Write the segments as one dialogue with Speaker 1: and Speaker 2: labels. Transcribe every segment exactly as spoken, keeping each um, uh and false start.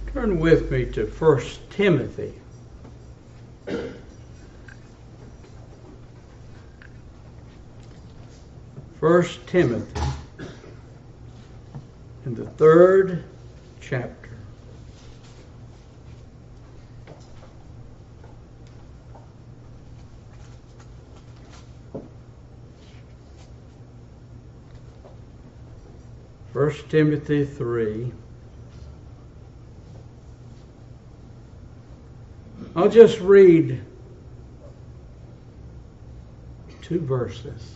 Speaker 1: Turn with me to First Timothy. First Timothy in the third chapter. First Timothy three. I'll just read two verses.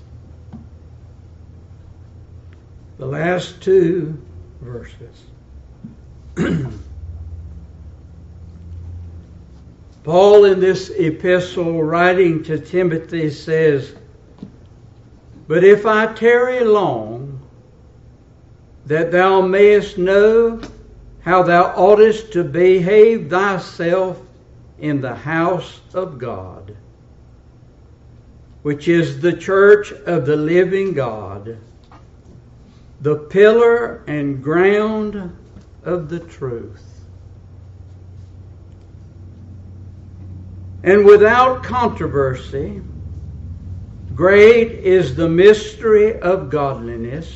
Speaker 1: The last two verses. Paul in this epistle writing to Timothy says, "But if I tarry long, that thou mayest know how thou oughtest to behave thyself in the house of God, which is the church of the living God, the pillar and ground of the truth. And without controversy, great is the mystery of godliness.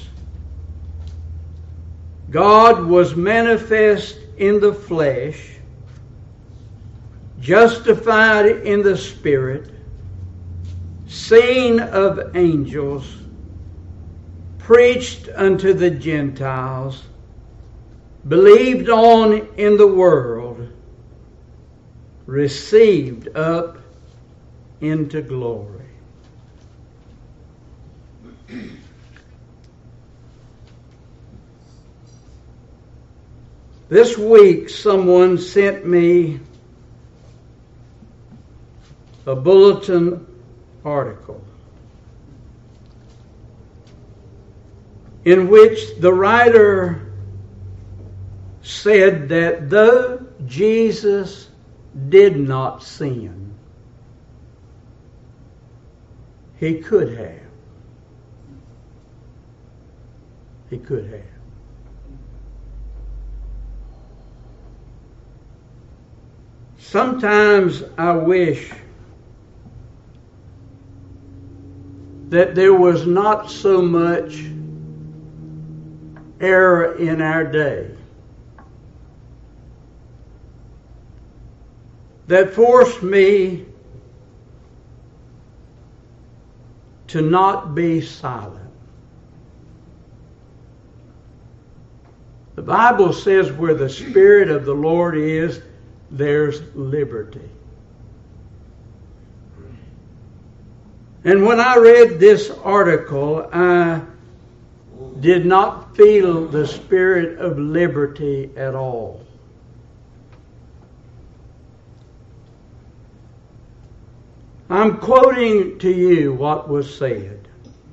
Speaker 1: God was manifest in the flesh, justified in the Spirit, seen of angels, preached unto the Gentiles, believed on in the world, received up into glory." This week someone sent me a bulletin article in which the writer said that though Jesus did not sin, he could have. He could have. Sometimes I wish that there was not so much error in our day that forced me to not be silent. The Bible says where the Spirit of the Lord is, there's liberty. And when I read this article, I did not feel the spirit of liberty at all. I'm quoting to you what was said.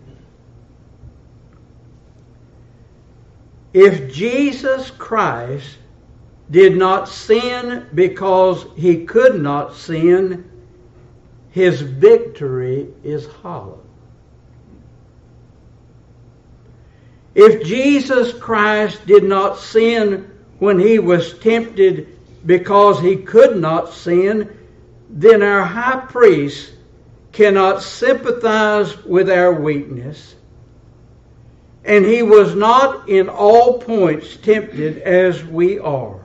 Speaker 1: If Jesus Christ did not sin because he could not sin, his victory is hollow. If Jesus Christ did not sin when he was tempted because he could not sin, then our high priest cannot sympathize with our weakness, and he was not in all points tempted as we are.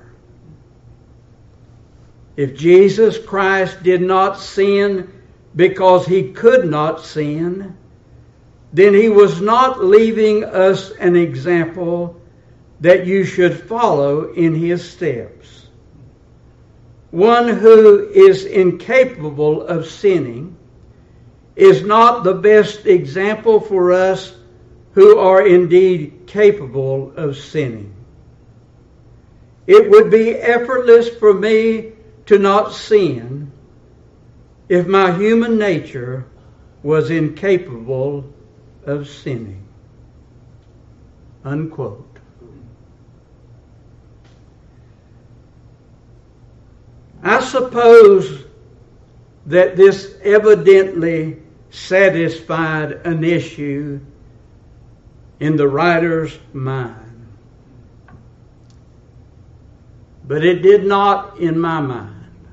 Speaker 1: If Jesus Christ did not sin because he could not sin, then he was not leaving us an example that you should follow in his steps. One who is incapable of sinning is not the best example for us who are indeed capable of sinning. It would be effortless for me to not sin if my human nature was incapable of sinning. Unquote. I suppose that this evidently satisfied an issue in the writer's mind. but it did not in my mind.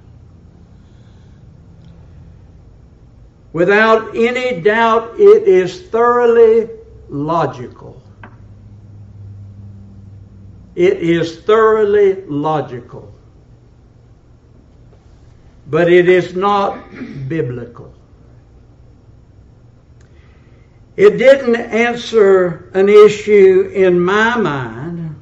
Speaker 1: Without any doubt, it is thoroughly logical. It is thoroughly logical. But it is not biblical. It didn't answer an issue in my mind,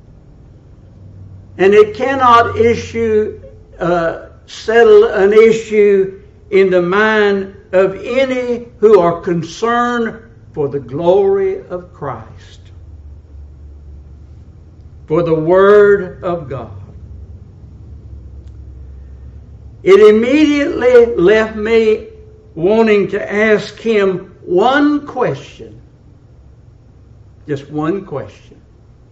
Speaker 1: and it cannot issue, uh, settle an issue in the mind of any who are concerned for the glory of Christ, for the Word of God. It immediately left me wanting to ask him one question. Just one question.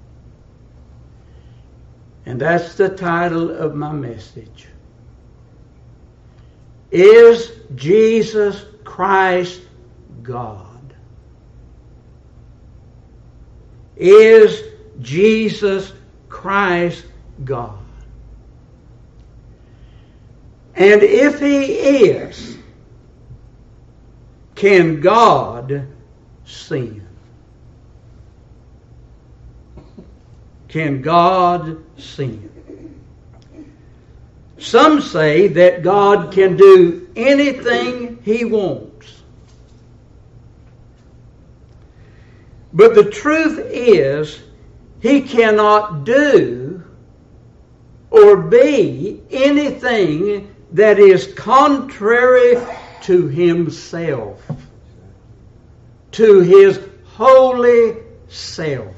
Speaker 1: And that's the title of my message. Is Jesus Christ God? Is Jesus Christ God? And if he is, can God sin? Can God sin? Some say that God can do anything he wants. But the truth is, he cannot do or be anything that is contrary to himself, to his holy self.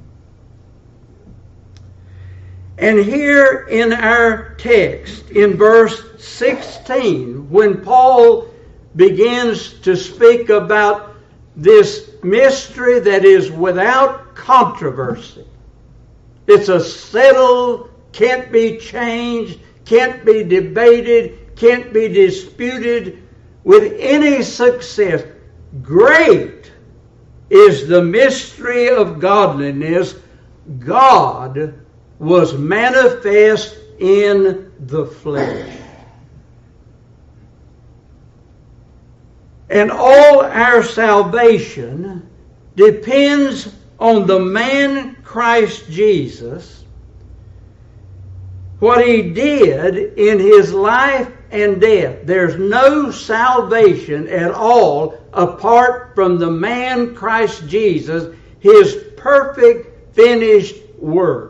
Speaker 1: And here in our text, in verse sixteen, when Paul begins to speak about this mystery that is without controversy, it's a settled, can't be changed, can't be debated, can't be disputed with any success. Great is the mystery of godliness. God was manifest in the flesh. And all our salvation depends on the man Christ Jesus, what he did in his life and death. There's no salvation at all apart from the man Christ Jesus, his perfect finished work.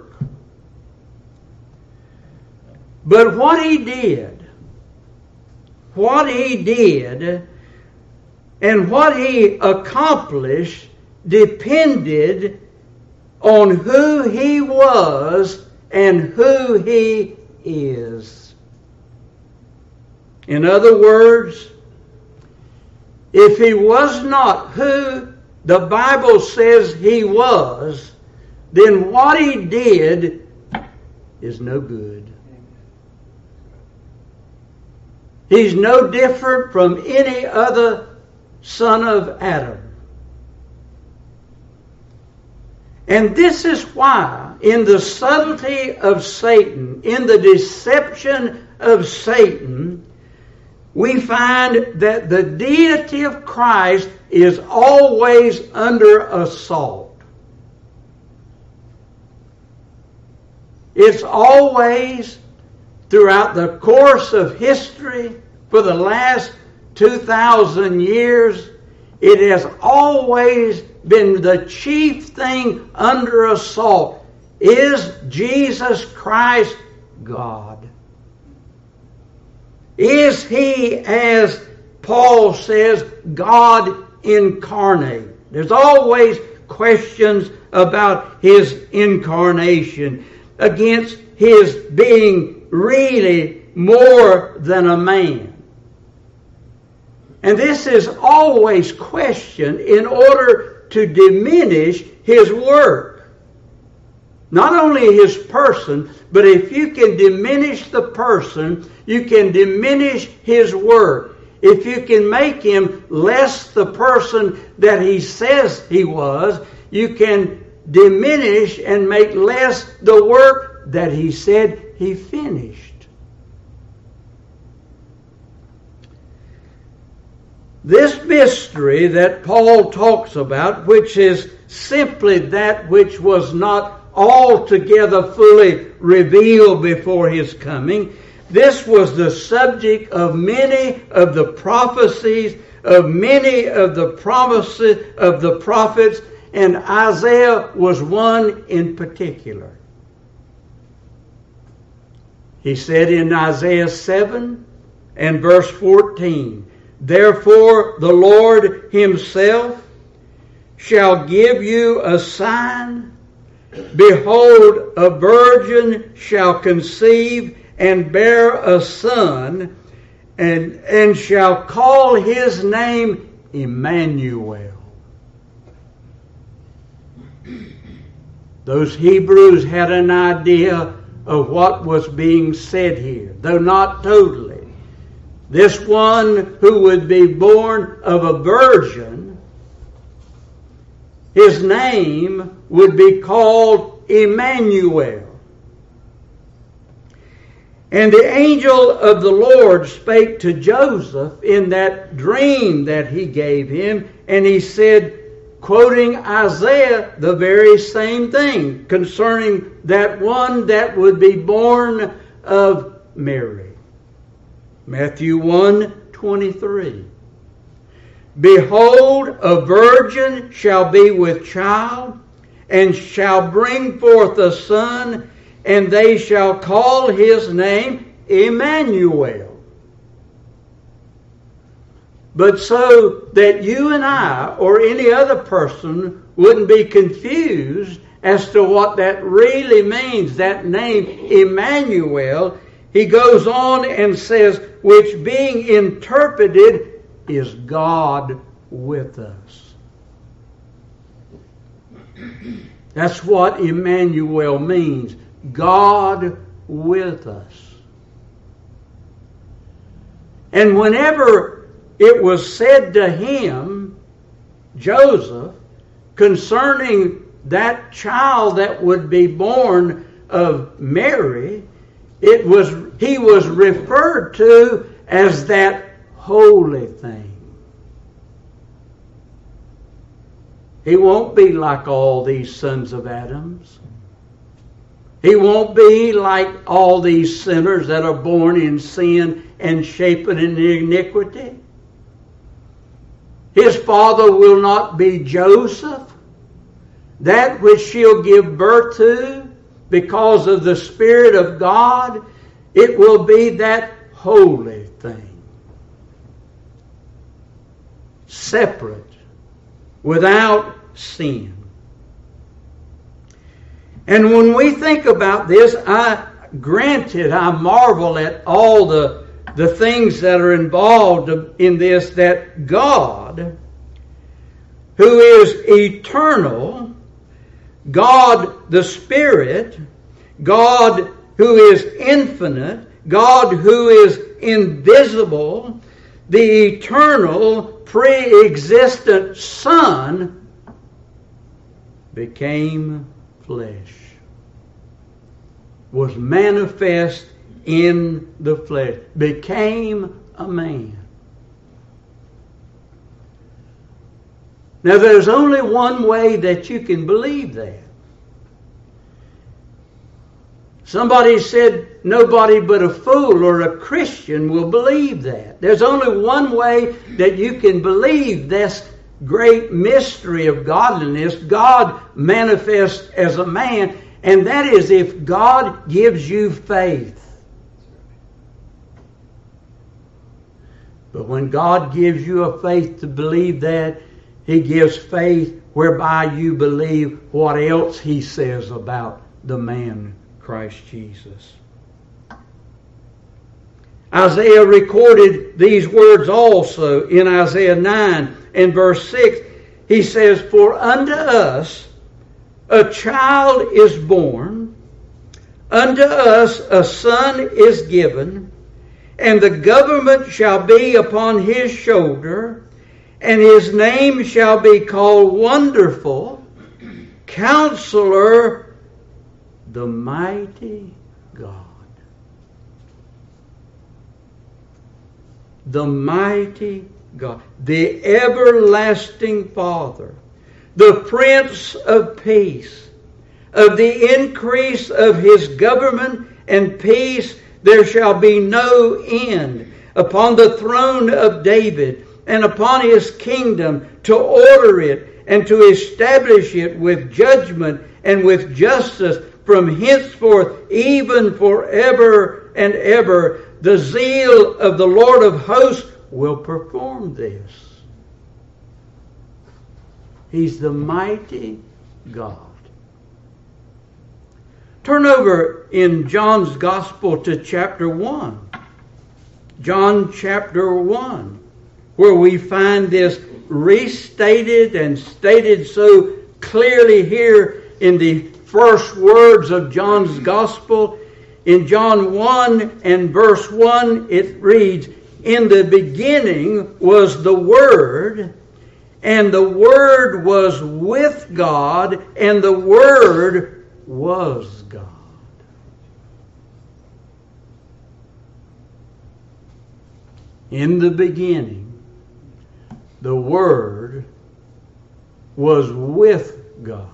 Speaker 1: But what he did, what he did, and what he accomplished depended on who he was and who he is. In other words, if he was not who the Bible says he was, then what he did is no good. He's no different from any other son of Adam. And this is why, in the subtlety of Satan, in the deception of Satan, we find that the deity of Christ is always under assault. It's always, throughout the course of history, for the last two thousand years, it has always been the chief thing under assault. Is Jesus Christ God? Is he, as Paul says, God incarnate? There's always questions about his incarnation, against his being really more than a man. And this is always questioned in order to diminish his work. Not only his person, but if you can diminish the person, you can diminish his work. If you can make him less the person that he says he was, you can diminish and make less the work that he said he finished. This mystery that Paul talks about, which is simply that which was not altogether fully revealed before his coming, this was the subject of many of the prophecies, of many of the promises of the prophets, and Isaiah was one in particular. He said in Isaiah seven and verse fourteen, "Therefore the Lord himself shall give you a sign. Behold, a virgin shall conceive and bear a son, and, and shall call his name Emmanuel." Those Hebrews had an idea of what was being said here, though not totally. This one who would be born of a virgin, his name would be called Emmanuel. And the angel of the Lord spake to Joseph in that dream that he gave him, and he said, quoting Isaiah, the very same thing concerning that one that would be born of Mary. Matthew one twenty-three. "Behold, a virgin shall be with child, and shall bring forth a son, and they shall call his name Emmanuel." But so that you and I, or any other person, wouldn't be confused as to what that really means, that name Emmanuel, he goes on and says, which being interpreted is God with us. That's what Emmanuel means. God with us. And whenever it was said to him, Joseph, concerning that child that would be born of Mary, it was he was referred to as that holy thing. He won't be like all these sons of Adams. He won't be like all these sinners that are born in sin and shapen in iniquity. His father will not be Joseph, that which she'll give birth to because of the Spirit of God. It will be that holy thing, separate, without sin. And when we think about this, I granted I marvel at all the the things that are involved in this, that God, who is eternal, God the Spirit, God who is infinite, God who is invisible, the eternal, pre-existent Son, became flesh, was manifest in the flesh, became a man. Now there's only one way that you can believe that. Somebody said nobody but a fool or a Christian will believe that. There's only one way that you can believe this great mystery of godliness, God manifest as a man, and that is if God gives you faith. But when God gives you a faith to believe that, He gives faith whereby you believe what else He says about the man Christ Jesus. Isaiah recorded these words also in Isaiah nine and verse six. He says, "For unto us a child is born, unto us a son is given, and the government shall be upon his shoulder, and his name shall be called Wonderful, Counselor, the Mighty God." the mighty God, the everlasting Father, the Prince of Peace. Of the increase of his government and peace there shall be no end, upon the throne of David and upon his kingdom, to order it and to establish it with judgment and with justice from henceforth, even forever and ever. The zeal of the Lord of hosts will perform this. He's the mighty God. Turn over in John's Gospel to chapter one. John chapter one, where we find this restated and stated so clearly here in the first words of John's Gospel. In John one and verse one, it reads, "In the beginning was the Word, and the Word was with God, and the Word was God." In the beginning, the Word was with God.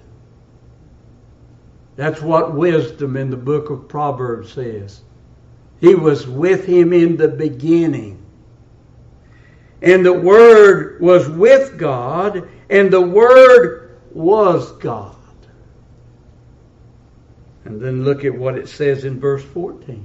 Speaker 1: That's what wisdom in the book of Proverbs says. He was with him in the beginning. And the Word was with God, and the Word was God. And then look at what it says in verse fourteen.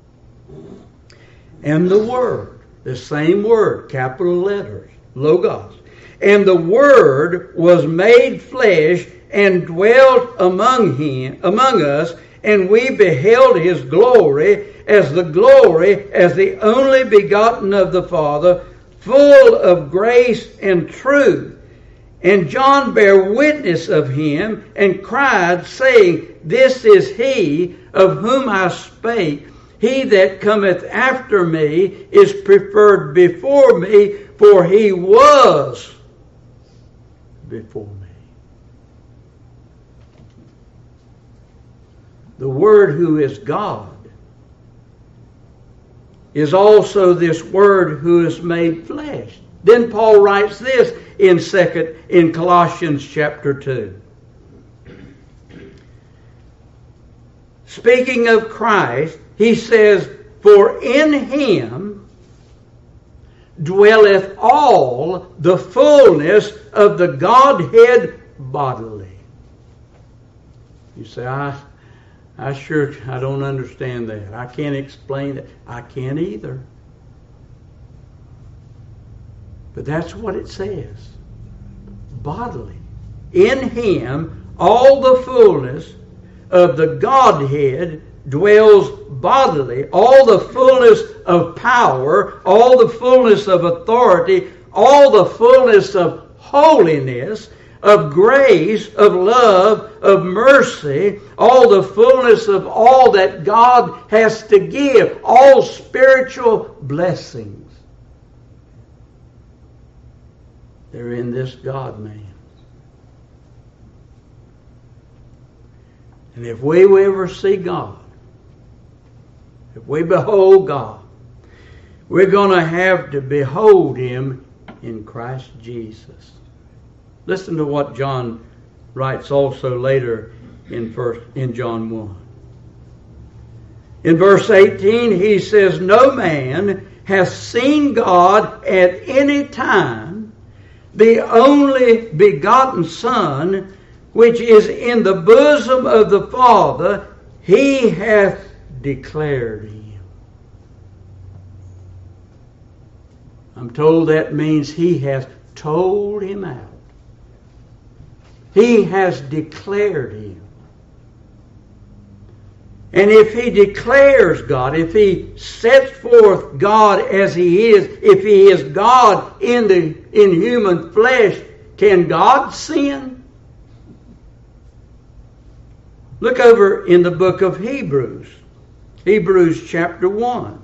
Speaker 1: And the Word, the same word, capital letters, Logos. And the Word was made flesh and dwelt among him, among us, and we beheld his glory as the glory as the only begotten of the Father, full of grace and truth. And John bare witness of him, and cried, saying, This is he of whom I spake. He that cometh after me is preferred before me, for he was before me. The Word who is God is also this Word who is made flesh. Then Paul writes this in second in Colossians chapter two. Speaking of Christ, he says, For in him dwelleth all the fullness of the Godhead bodily. You say, I I sure I don't understand that. I can't explain it. I can't either. But that's what it says. Bodily. In him all the fullness of the Godhead dwells bodily. All the fullness of power, all the fullness of authority, all the fullness of holiness, of grace, of love, of mercy, all the fullness of all that God has to give, all spiritual blessings. They're in this God-man. And if we ever see God, if we behold God, we're going to have to behold Him in Christ Jesus. Listen to what John writes also later in first in John one. In verse eighteen, he says, No man hath seen God at any time. The only begotten Son, which is in the bosom of the Father, He hath declared Him. I'm told that means He hath told Him out. He has declared Him. And if He declares God, if He sets forth God as He is, if He is God in the in human flesh, can God sin? Look over in the book of Hebrews. Hebrews chapter one.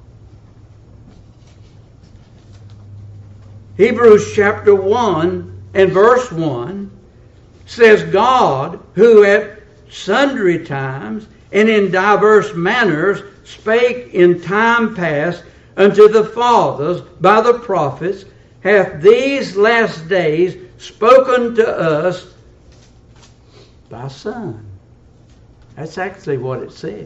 Speaker 1: Hebrews chapter one and verse one says, God, who at sundry times and in diverse manners spake in time past unto the fathers by the prophets, hath these last days spoken to us by Son. That's actually what it says.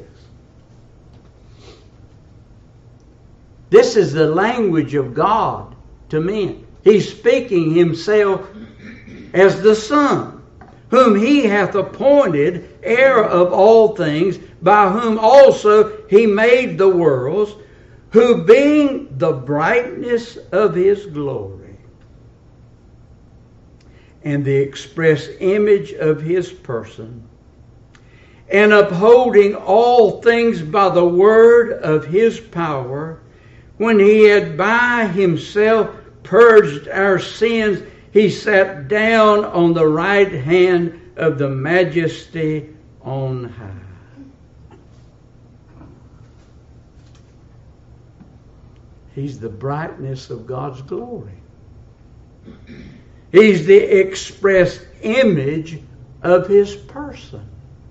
Speaker 1: This is the language of God to men. He's speaking himself as the Son, whom he hath appointed heir of all things, by whom also he made the worlds, who being the brightness of his glory, and the express image of his person, and upholding all things by the word of his power, when he had by himself purged our sins, he sat down on the right hand of the Majesty on high. He's the brightness of God's glory. He's the express image of his person.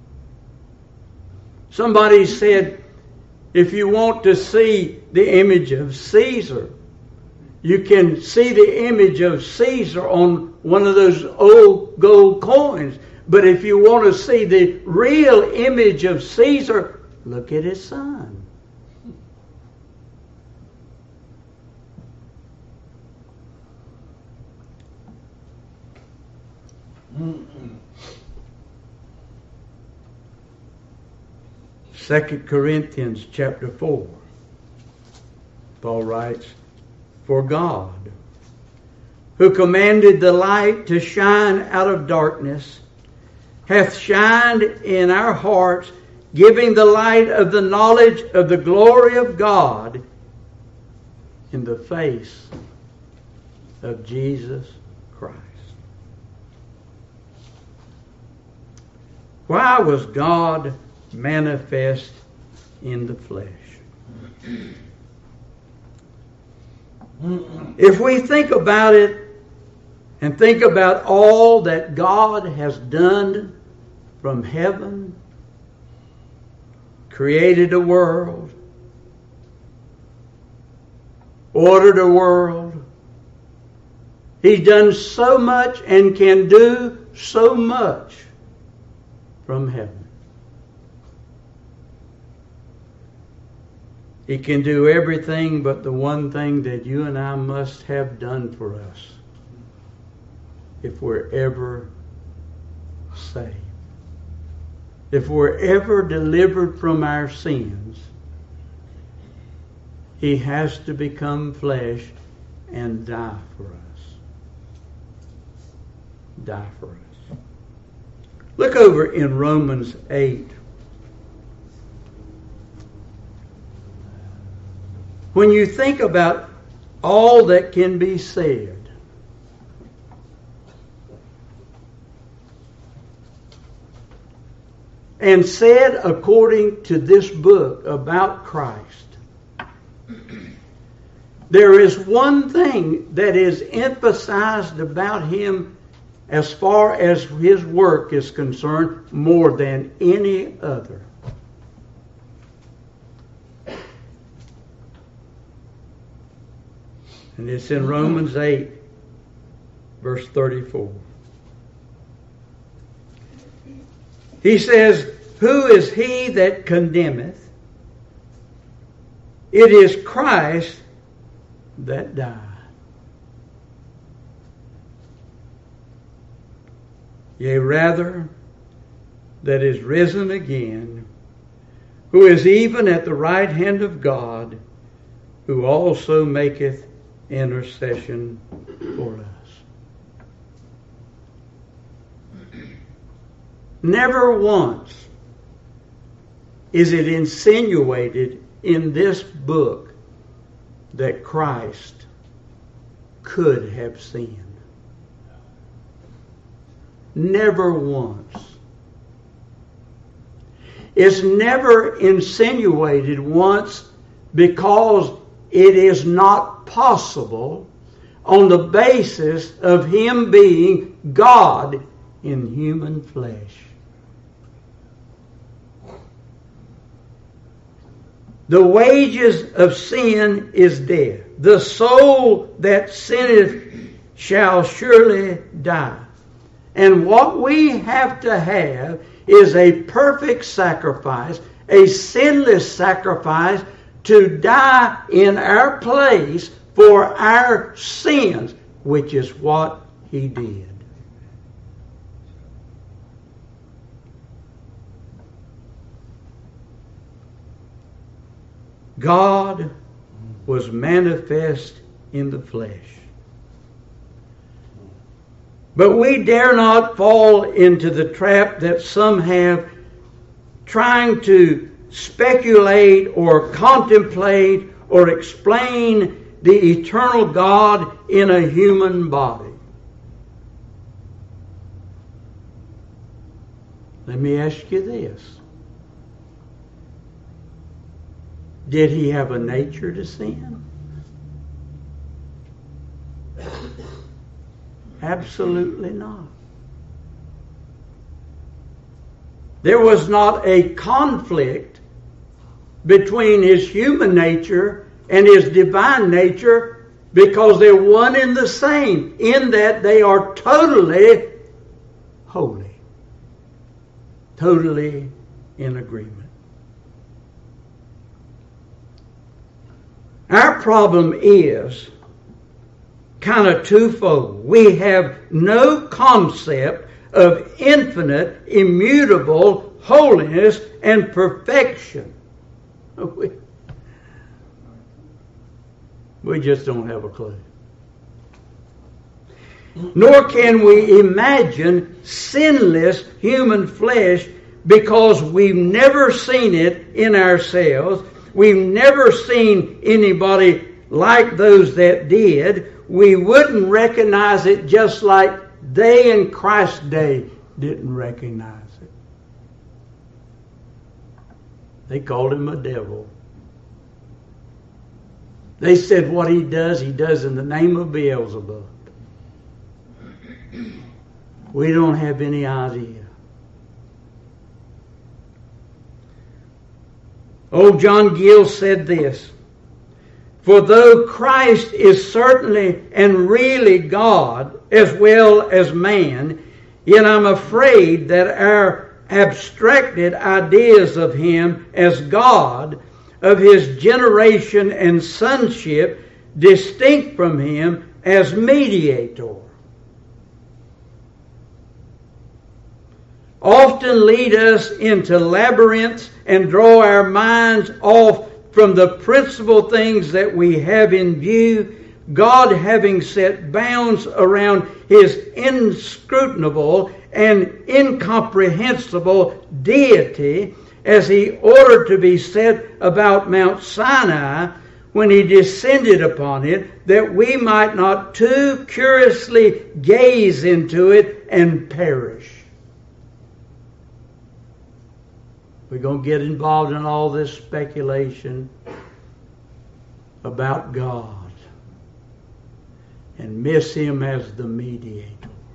Speaker 1: Somebody said, if you want to see the image of Caesar, you can see the image of Caesar on one of those old gold coins. But if you want to see the real image of Caesar, look at his son. Second Corinthians chapter four. Paul writes, for God, who commanded the light to shine out of darkness, hath shined in our hearts, giving the light of the knowledge of the glory of God in the face of Jesus Christ. Why was God manifest in the flesh? If we think about it and think about all that God has done from heaven, created a world, ordered a world, He's done so much and can do so much from heaven. He can do everything but the one thing that you and I must have done for us if we're ever saved. If we're ever delivered from our sins, He has to become flesh and die for us. Die for us. Look over in Romans eight. When you think about all that can be said, and said according to this book about Christ, there is one thing that is emphasized about Him as far as His work is concerned more than any other. And it's in Romans eight, verse thirty-four. He says, who is he that condemneth? It is Christ that died. Yea, rather, that is risen again, who is even at the right hand of God, who also maketh intercession for us. Never once is it insinuated in this book that Christ could have sinned. Never once. It's never insinuated once because it is not possible on the basis of Him being God in human flesh. The wages of sin is death. The soul that sinneth shall surely die. And what we have to have is a perfect sacrifice, a sinless sacrifice to die in our place for our sins, which is what He did. God was manifest in the flesh. But we dare not fall into the trap that some have, trying to speculate or contemplate or explain the eternal God in a human body. Let me ask you this. Did He have a nature to sin? Absolutely not. There was not a conflict between His human nature and His divine nature, because they're one and the same in that they are totally holy, totally in agreement. Our problem is kind of twofold. We have no concept of infinite, immutable holiness and perfection. We, we just don't have a clue. Nor can we imagine sinless human flesh, because we've never seen it in ourselves. We've never seen anybody like those that did. We wouldn't recognize it, just like they in Christ's day didn't recognize it. They called Him a devil. They said what He does, He does in the name of Beelzebub. We don't have any idea. Old John Gill said this: "For though Christ is certainly and really God as well as man, yet I'm afraid that our abstracted ideas of Him as God, of His generation and sonship, distinct from Him as mediator, often lead us into labyrinths and draw our minds off from the principal things that we have in view, God having set bounds around His inscrutable and incomprehensible deity, as He ordered to be set about Mount Sinai when He descended upon it, that we might not too curiously gaze into it and perish." We're going to get involved in all this speculation about God and miss Him as the mediator.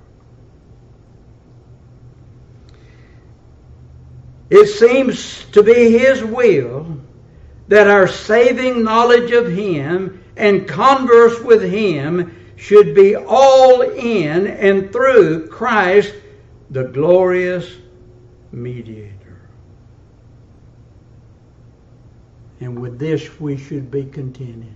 Speaker 1: It seems to be His will that our saving knowledge of Him and converse with Him should be all in and through Christ, the glorious mediator. And with this we should be contented.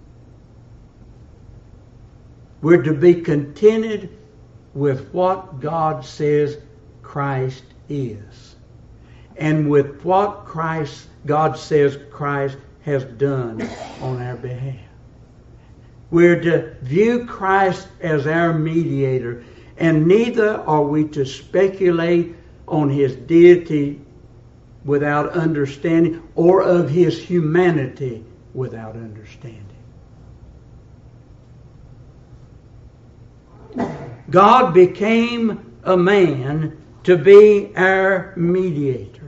Speaker 1: We're to be contented with what God says Christ is, and with what Christ, God says Christ has done on our behalf. We're to view Christ as our mediator, and neither are we to speculate on His deity without understanding, or of His humanity without understanding. God became a man to be our mediator.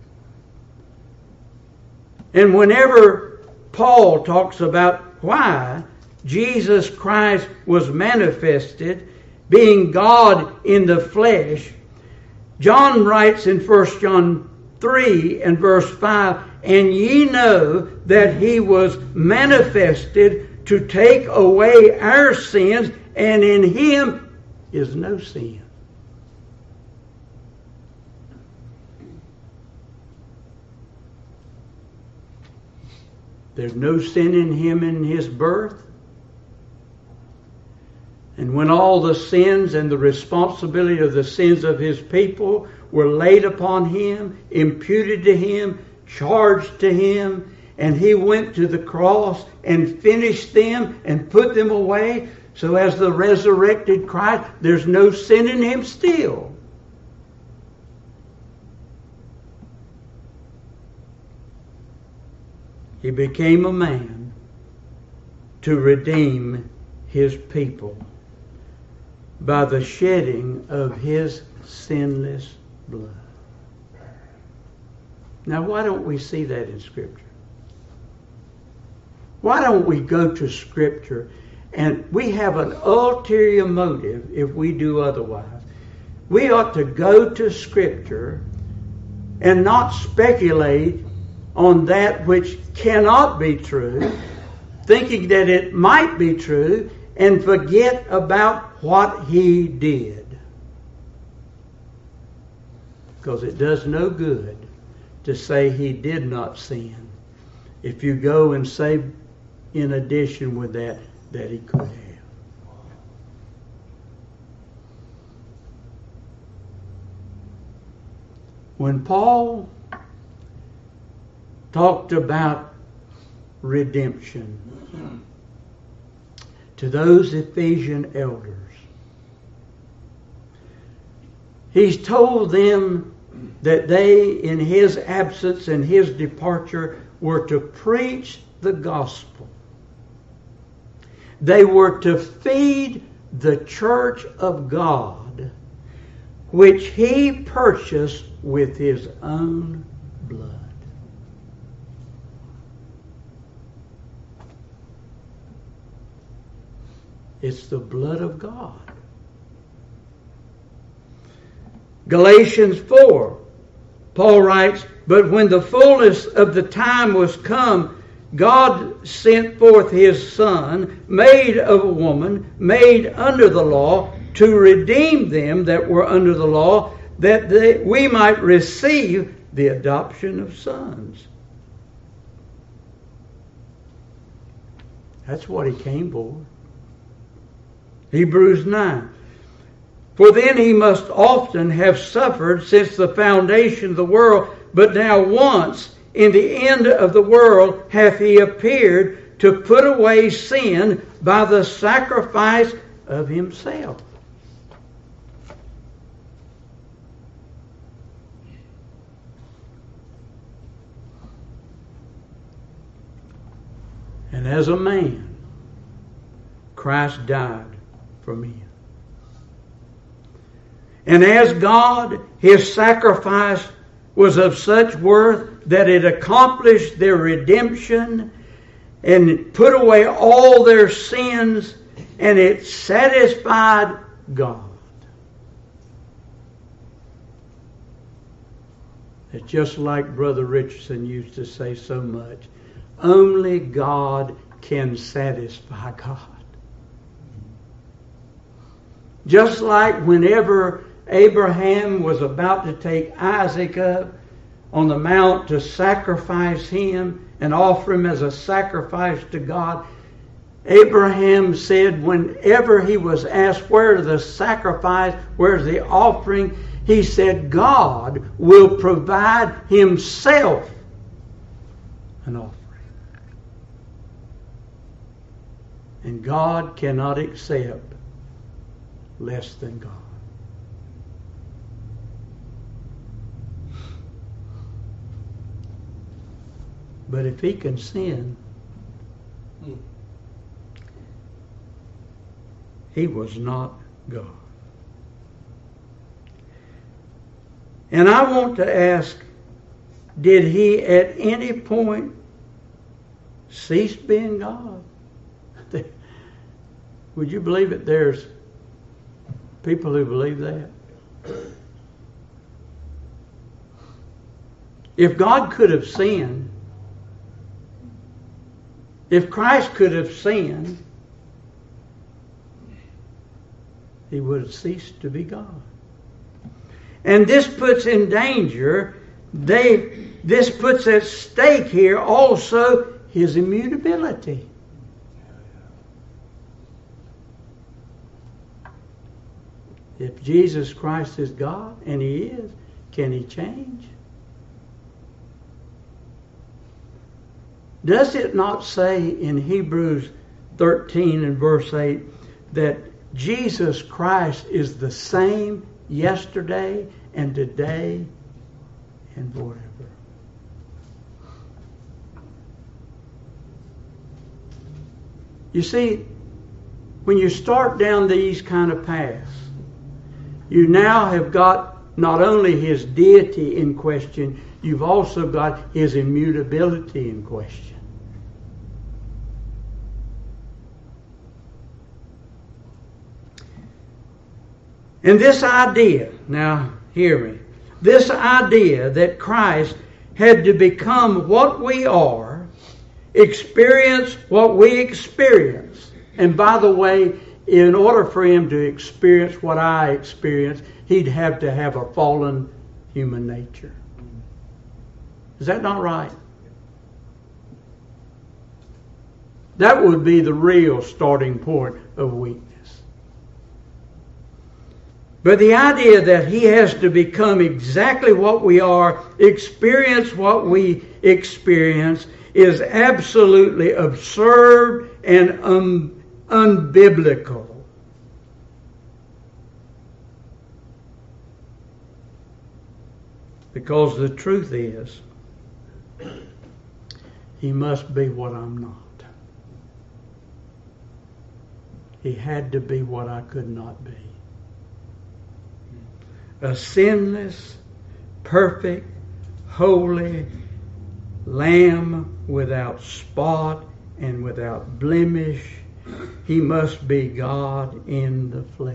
Speaker 1: And whenever Paul talks about why Jesus Christ was manifested, being God in the flesh, John writes in First John three and verse five, and ye know that he was manifested to take away our sins, and in him is no sin. There's no sin in him in his birth. And when all the sins and the responsibility of the sins of his people were laid upon him, imputed to him, charged to him, and he went to the cross and finished them and put them away, so as the resurrected Christ, there's no sin in him still. He became a man to redeem his people by the shedding of his sinless blood. Now, why don't we see that in Scripture? Why don't we go to Scripture, and we have an ulterior motive if we do otherwise. We ought to go to Scripture and not speculate on that which cannot be true, thinking that it might be true, and forget about what he did. Because it does no good to say he did not sin if you go and say in addition with that that he could have. When Paul talked about redemption to those Ephesian elders, he's told them that they, in his absence and his departure, were to preach the gospel. They were to feed the church of God, which he purchased with his own blood. It's the blood of God. Galatians four, Paul writes, but when the fullness of the time was come, God sent forth his Son, made of a woman, made under the law, to redeem them that were under the law, that they, we might receive the adoption of sons. That's what he came for. Hebrews nine. For then he must often have suffered since the foundation of the world, but now once in the end of the world hath he appeared to put away sin by the sacrifice of himself. And as a man, Christ died for me. And as God, his sacrifice was of such worth that it accomplished their redemption and put away all their sins, and it satisfied God. It's just like Brother Richardson used to say so much, only God can satisfy God. Just like whenever Abraham was about to take Isaac up on the mount to sacrifice him and offer him as a sacrifice to God, Abraham said whenever he was asked, where's the sacrifice, where's the offering, he said, God will provide himself an offering. And God cannot accept less than God. But if he can sin, he was not God. And I want to ask, did he at any point cease being God? Would you believe it? There's people who believe that. If God could have sinned, if Christ could have sinned, he would have ceased to be God. And this puts in danger, they, this puts at stake here also his immutability. If Jesus Christ is God, and he is, can he change? Does it not say in Hebrews thirteen and verse eight that Jesus Christ is the same yesterday and today and forever? You see, when you start down these kind of paths, you now have got not only his deity in question, you've also got his immutability in question. And this idea, now hear me, this idea that Christ had to become what we are, experience what we experience. And by the way, in order for him to experience what I experience, he'd have to have a fallen human nature. Is that not right? That would be the real starting point of weakness. But the idea that he has to become exactly what we are, experience what we experience, is absolutely absurd and un- unbiblical. Because the truth is, he must be what I'm not. He had to be what I could not be. A sinless, perfect, holy Lamb without spot and without blemish. He must be God in the flesh.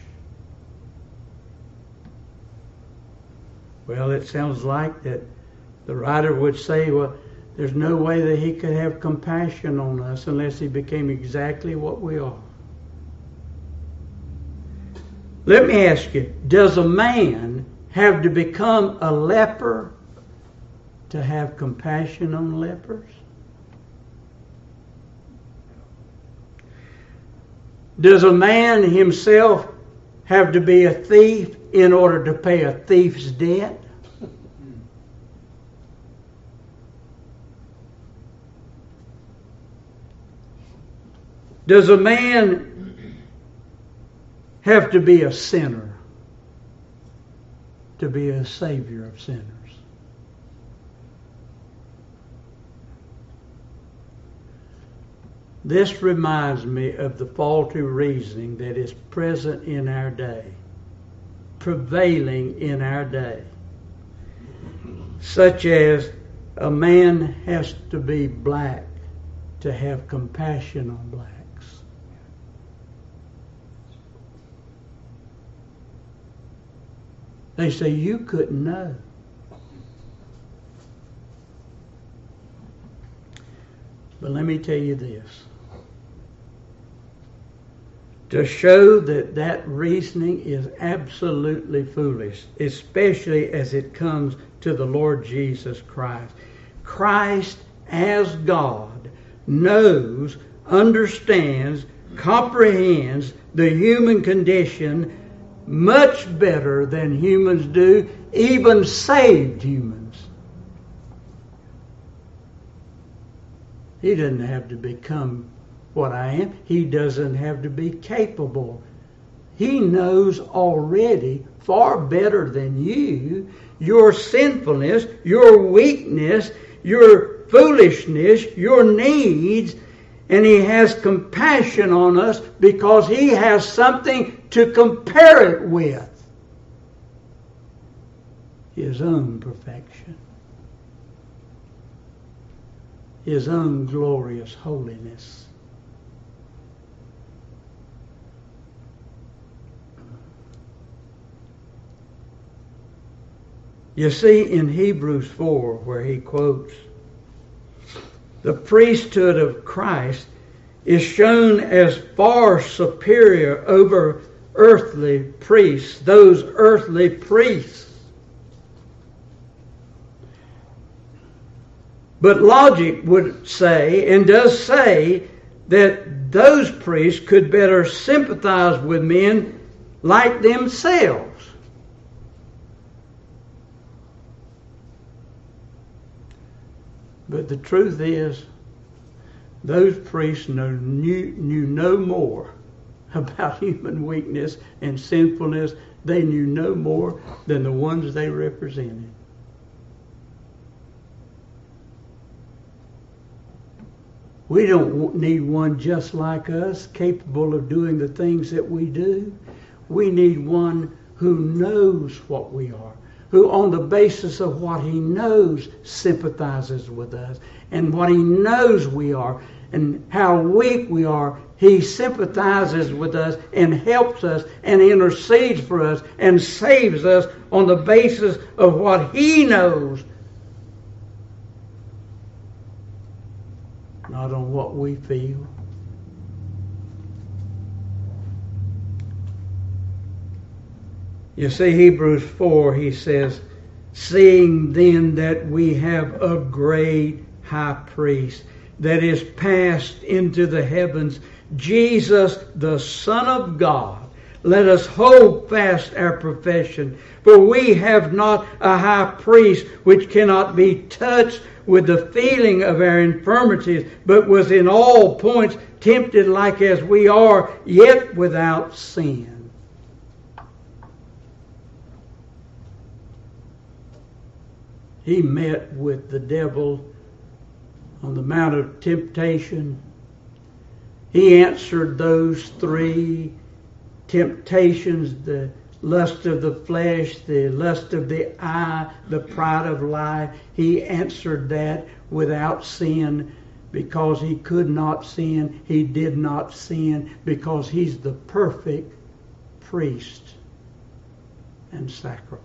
Speaker 1: Well, it sounds like that the writer would say, well, there's no way that he could have compassion on us unless he became exactly what we are. Let me ask you, does a man have to become a leper to have compassion on lepers? Does a man himself have to be a thief in order to pay a thief's debt? Does a man have to be a sinner to be a savior of sinners? This reminds me of the faulty reasoning that is present in our day, prevailing in our day, such as a man has to be black to have compassion on blacks. They say, you couldn't know. But let me tell you this. To show that that reasoning is absolutely foolish, especially as it comes to the Lord Jesus Christ. Christ, as God, knows, understands, comprehends the human condition much better than humans do, even saved humans. He doesn't have to become what I am. He doesn't have to be capable. He knows already far better than you your sinfulness, your weakness, your foolishness, your needs, and he has compassion on us because he has something to compare it with. His own perfection. His own glorious holiness. You see, in Hebrews four, where he quotes, the priesthood of Christ is shown as far superior over earthly priests, those earthly priests. But logic would say, and does say, that those priests could better sympathize with men like themselves. But the truth is, those priests knew, knew, knew no more about human weakness and sinfulness. They knew no more than the ones they represented. We don't need one just like us, capable of doing the things that we do. We need one who knows what we are, who on the basis of what he knows sympathizes with us, and what he knows we are and how weak we are, he sympathizes with us and helps us and intercedes for us and saves us on the basis of what he knows, not on what we feel. You see, Hebrews four, he says, seeing then that we have a great high priest that is passed into the heavens, Jesus, the Son of God, let us hold fast our profession. For we have not a high priest which cannot be touched with the feeling of our infirmities, but was in all points tempted like as we are, yet without sin. He met with the devil on the Mount of Temptation. He answered those three temptations, the lust of the flesh, the lust of the eye, the pride of life. He answered that without sin, because he could not sin. He did not sin because he's the perfect priest and sacrifice.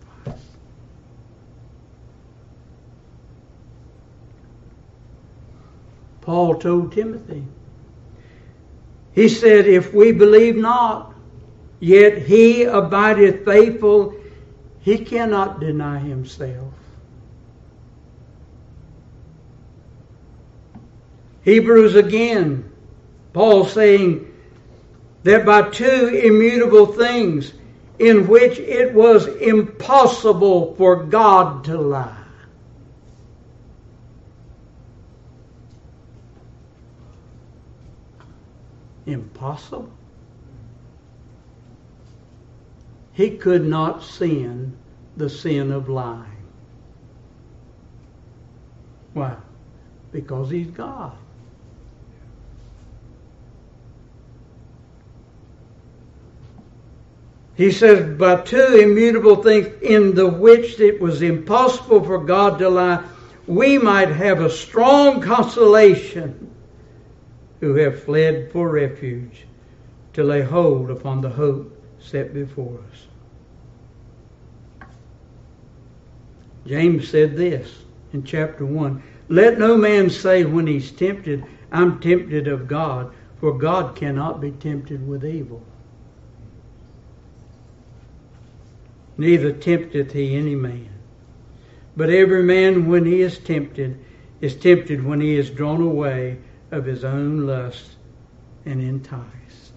Speaker 1: Paul told Timothy, he said, if we believe not, yet he abideth faithful, he cannot deny himself. Hebrews again, Paul saying that by two immutable things in which it was impossible for God to lie. Impossible? He could not sin the sin of lying. Why? Because he's God. He says, by two immutable things in the which it was impossible for God to lie, we might have a strong consolation who have fled for refuge to lay hold upon the hope set before us. James said this in chapter one, let no man say when he's tempted, I'm tempted of God, for God cannot be tempted with evil. Neither tempteth he any man. But every man when he is tempted, is tempted when he is drawn away of his own lust and enticed.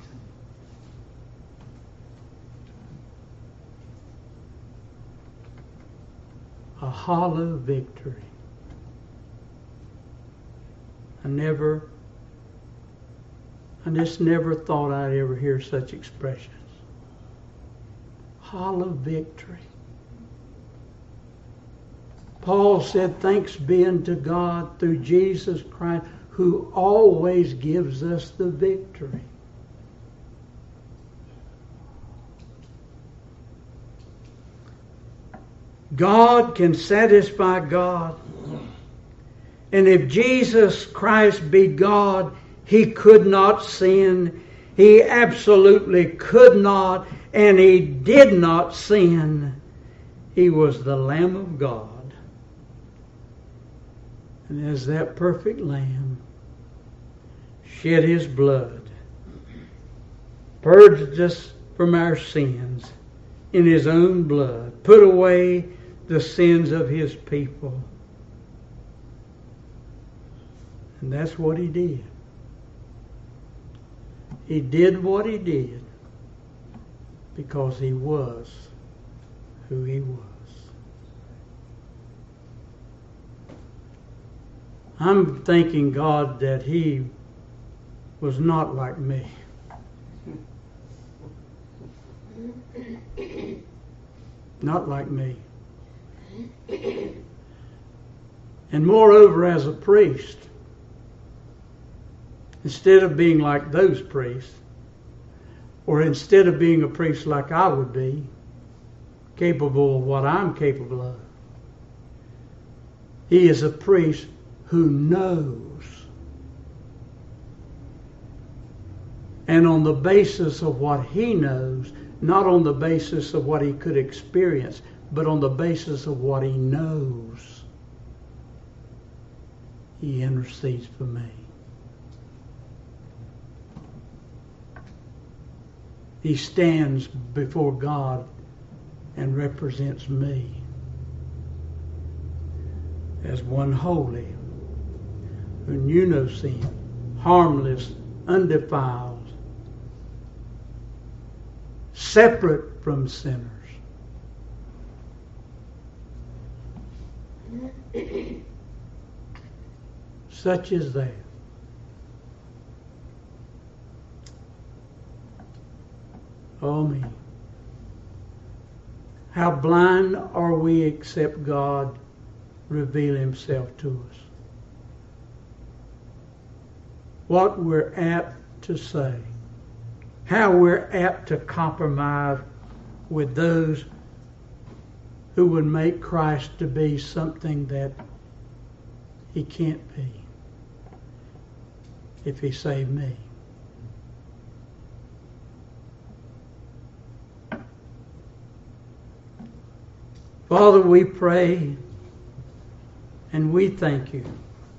Speaker 1: A hollow victory. I never, I just never thought I'd ever hear such expressions. Hollow victory. Paul said, thanks be unto God through Jesus Christ, who always gives us the victory. God can satisfy God. And if Jesus Christ be God, he could not sin. He absolutely could not, and he did not sin. He was the Lamb of God. And as that perfect Lamb shed His blood, purged us from our sins in His own blood, put away the sins of His people. And that's what He did. He did what He did because He was who He was. I'm thanking God that He was not like me. Not like me. And moreover, as a priest, instead of being like those priests, or instead of being a priest like I would be, capable of what I'm capable of, He is a priest who knows. And on the basis of what He knows, not on the basis of what He could experience, but on the basis of what He knows, He intercedes for me. He stands before God and represents me as one holy, who knew no sin, harmless, undefiled, separate from sinners. Such is that. Oh me. How blind are we except God reveal Himself to us. What we're apt to say. How we're apt to compromise with those who would make Christ to be something that He can't be if He saved me. Father, we pray and we thank You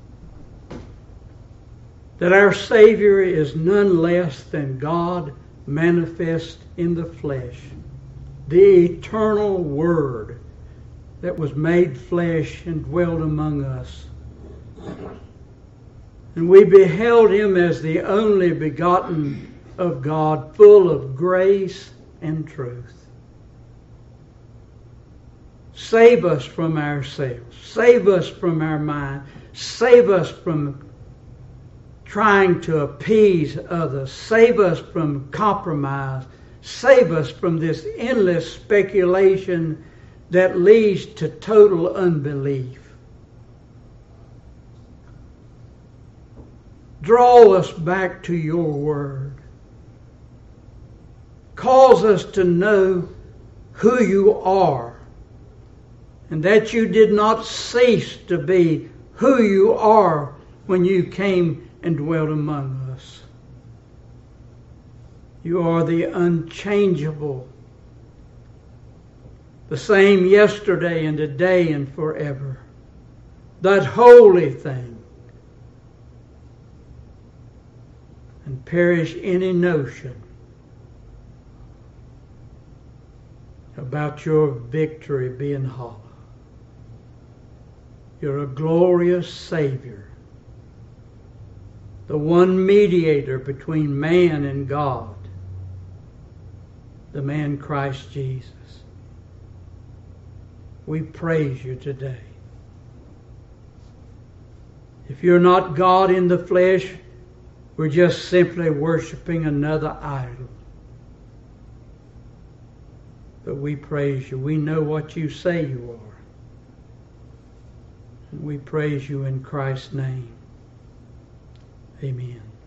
Speaker 1: that our Savior is none less than God manifest in the flesh, the eternal Word that was made flesh and dwelled among us. And we beheld Him as the only begotten of God, full of grace and truth. Save us from ourselves. Save us from our mind. Save us from trying to appease others. Save us from compromise. Save us from this endless speculation that leads to total unbelief. Draw us back to Your Word. Cause us to know who You are, and that You did not cease to be who You are when You came and dwelt among us. You are the unchangeable, the same yesterday and today and forever. That holy thing. And perish any notion about Your victory being hollow. You're a glorious Savior, the one mediator between man and God, the man Christ Jesus. We praise You today. If You're not God in the flesh, we're just simply worshiping another idol. But we praise You. We know what You say You are. And we praise You in Christ's name. Amen.